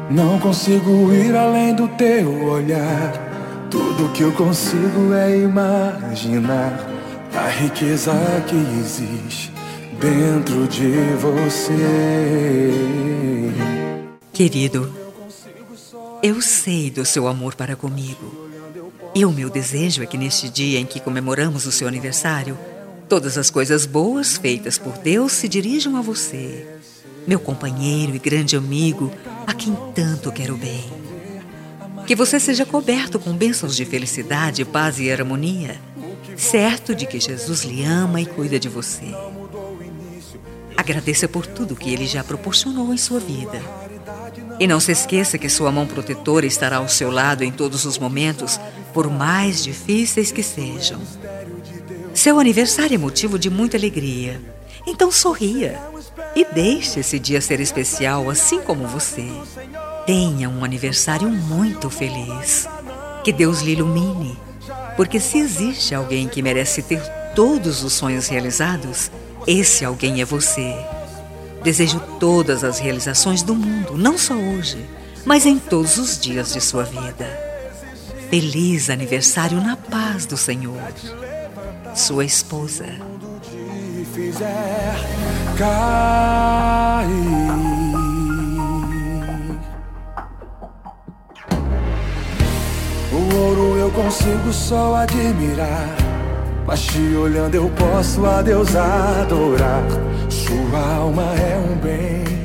Não consigo ir além do teu olhar. Tudo que eu consigo é imaginar a riqueza que existe dentro de você. Querido, eu sei do seu amor para comigo. E o meu desejo é que neste dia em que comemoramos o seu aniversário, todas as coisas boas feitas por Deus se dirijam a você, meu companheiro e grande amigo, a quem tanto quero bem. Que você seja coberto com bênçãos de felicidade, paz e harmonia, certo de que Jesus lhe ama e cuida de você. Agradeça por tudo que Ele já proporcionou em sua vida. E não se esqueça que sua mão protetora estará ao seu lado em todos os momentos, por mais difíceis que sejam. Seu aniversário é motivo de muita alegria. Então sorria e deixe esse dia ser especial, assim como você. Tenha um aniversário muito feliz. Que Deus lhe ilumine, porque se existe alguém que merece ter todos os sonhos realizados, esse alguém é você. Desejo todas as realizações do mundo, não só hoje, mas em todos os dias de sua vida. Feliz aniversário na paz do Senhor. Sua esposa. Fizer cair. O ouro eu consigo só admirar, mas te olhando eu posso a Deus adorar. Sua alma é um bem